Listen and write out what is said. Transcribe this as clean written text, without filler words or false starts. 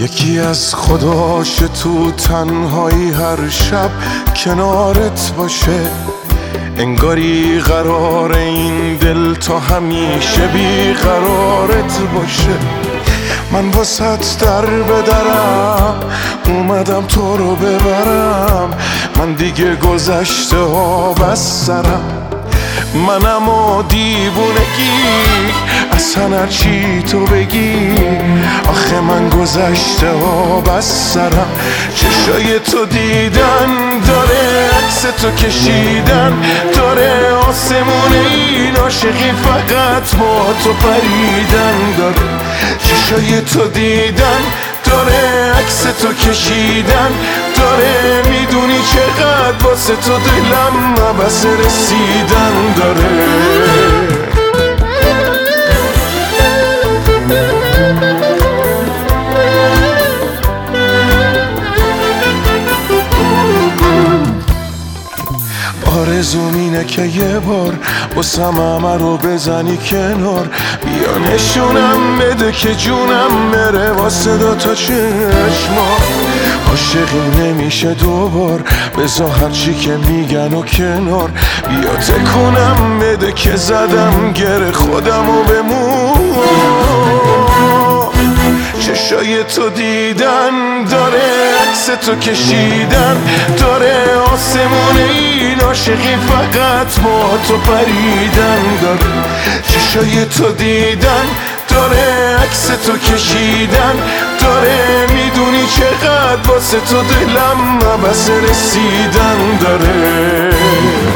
یکی از خداش تو تنهایی هر شب کنارت باشه، انگاری قرار این دل تا همیشه بیقرارت باشه. من واسط در بدرم اومدم تو رو ببرم، من دیگه گذشته ها بس سرم. منم و دیوونگی اصلا هرچی تو بگی، آخه من گذشته ها بس سرم. چشای تو دیدن داره، عکس تو کشیدن داره، آسمون این عاشقی فقط با تو پریدن داره. چشای تو دیدن داره، عکس تو کشیدن داره، میدونی چقدر واسه تو دلم عبس رسیدن داره. آرزوم اینه که یه بار باسم همه رو بزنی کنار، بیا نشونم بده که جونم بره واسه دوتا چشما. عاشقی نمیشه دوبار، بذار هرچی که میگن و کنار، بیا تکونم بده که زدم گره خودم و بمون. چشای تو دیدن داره، عکس تو کشیدن داره، آسمون این عاشقی فقط با تو پریدن داره. چشای تو دیدن داره، عکس تو کشیدن داره، میدونی چقدر واسه تو دلم عبس رسیدن داره.